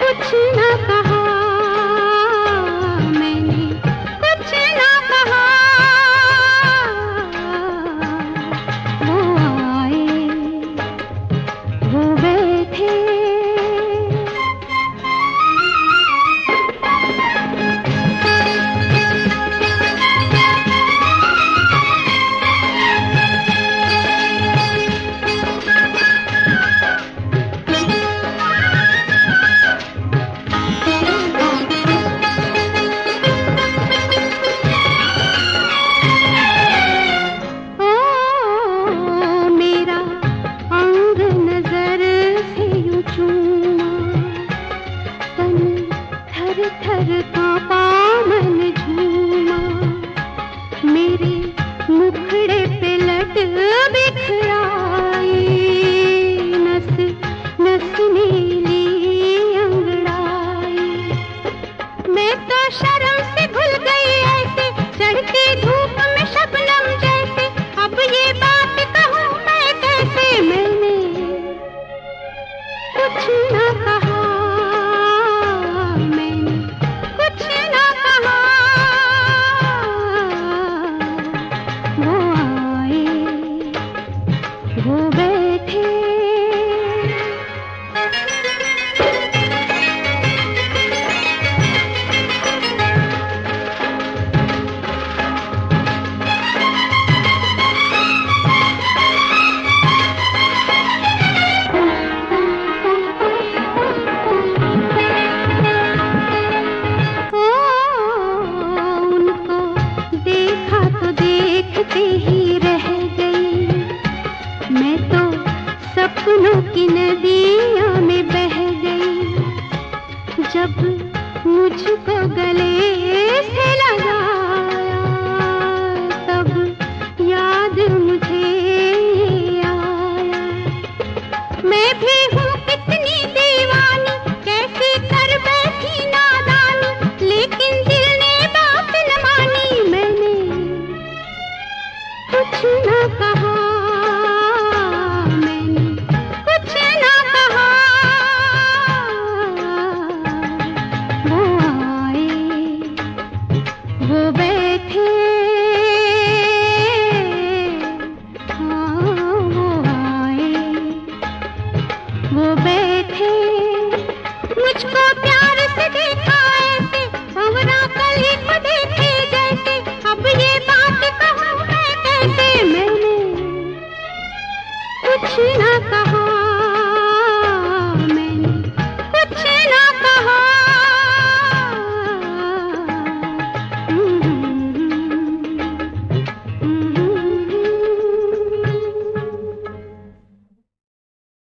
कुछ न कहा मैंने, कुछ न कहा। वो आए, वो बैठे, थर कांपा मन झूमा। मेरे मुखड़े पे लट बिखराई, नस नस नीली अंगड़ाई। मैं तो शर्म से घुल गई ऐसे, चढ़ती धूप में शबनम जैसे। अब ये बात कहूँ मैं कैसे, मैंने कुछ न कहा। वो बैठे, उनको देखा तो देखते ही रह गई। मैं तो सपनों की नदियों में बह गई। जब मुझको